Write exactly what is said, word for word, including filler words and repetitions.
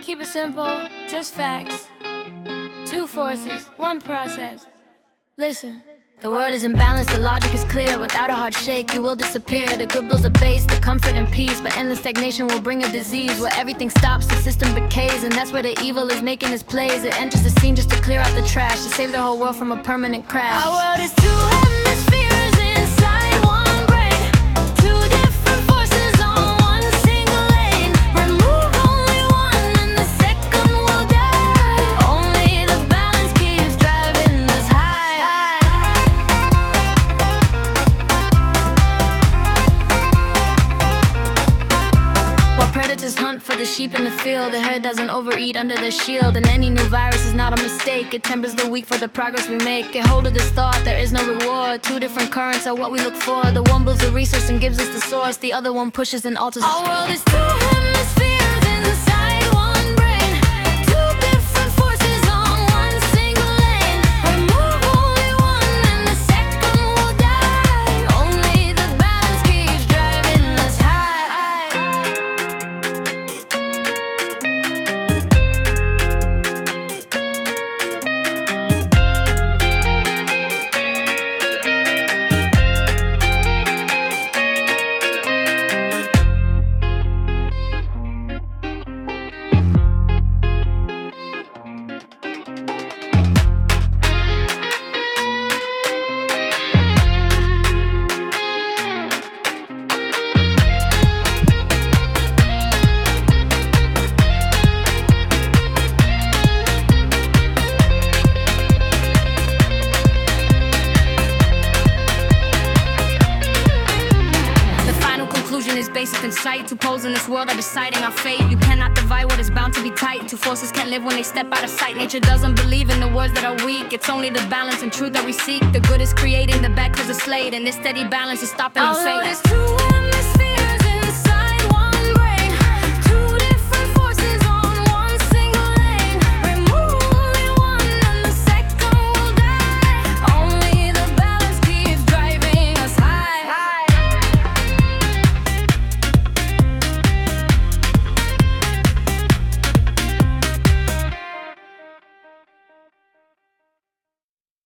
Keep it simple, just facts. Two forces, one process. Listen. The world is imbalanced, the logic is clear. Without a hard shake, you will disappear. The good builds a base, the comfort and peace. But endless stagnation will bring a disease. Where everything stops, the system decays. And that's where the evil is making its plays. It enters the scene just to clear out the trash, to save the whole world from a permanent crash. Our world is two hemispheres inside one brain. Two different forces on one single lane. Remove only one and the second will die. Only the balance keeps driving us high. Predators hunt for the sheep in the field. The herd doesn't overeat under the shield. And any new virus is not a mistake. It tempers the weak for the progress we make. Get hold of this thought, there is no reward. Two different currents are what we look for. The one builds the resource and gives us the source. The other one pushes and alters. Our world is two hemispheres inside one brain. Two different forces on one single lane. Remove only one and the second will die. Only the balance keeps driving us high. Is basic in sight. Two poles in this world are deciding our fate. You cannot divide what is bound to be tight. Two forces can't live when they step out of sight. Nature doesn't believe in the words that are weak. It's only the balance and truth that we seek. The good is creating, the bad clears the slate. And this steady balance is stopping our fate.